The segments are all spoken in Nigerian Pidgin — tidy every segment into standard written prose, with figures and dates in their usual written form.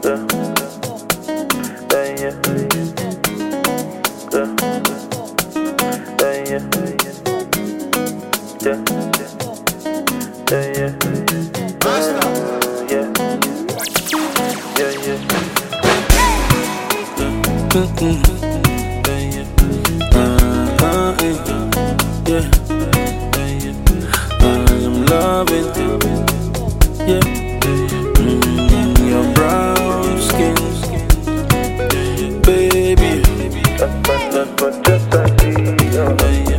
I'm loving, your brown skin, baby. That's what just I see. Brown skin,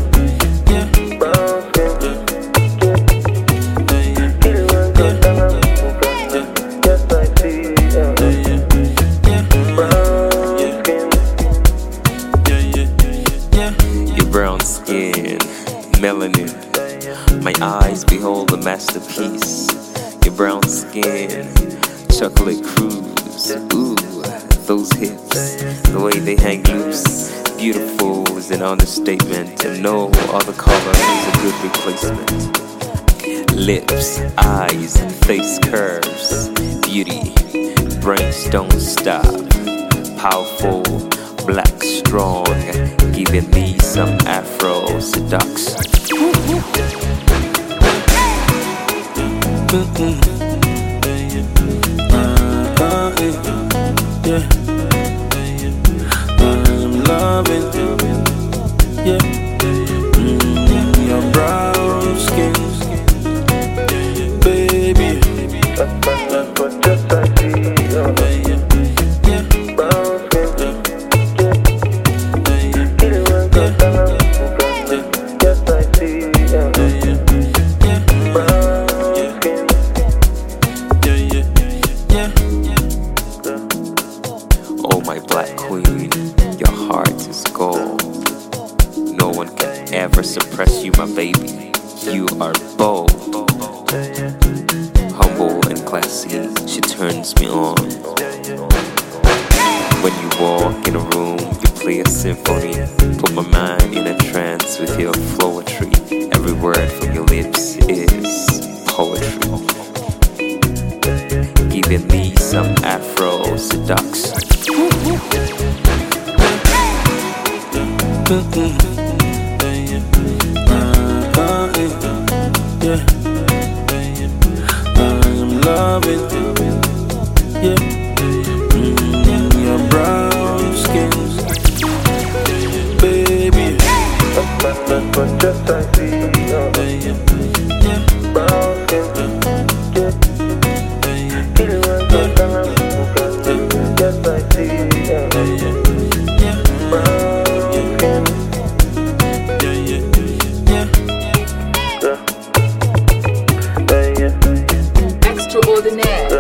yes I see. Your brown skin, melanin. My eyes behold a masterpiece. Your brown skin, chocolate cruise. Ooh, those hips, the way they hang loose. Beautiful is an understatement, and no other color is a good replacement. Lips, eyes, face curves, beauty, brains don't stop. Powerful, black, strong, giving me some Afro seduction. I'm loving, your brown skin, baby. That's what just I see. Brown skin, yes I see. Oh, my black queen, your heart is gold. No one can ever suppress you, my baby. You are bold, humble and classy. She turns me on. When you walk in a room, you play a symphony. Put my mind in a trance with your poetry. Every word from your lips is poetry, giving me some Afro seduction. I'm loving, your brown skin, baby. That's what just I see. Brown skin, yes I see. Extraordinaire.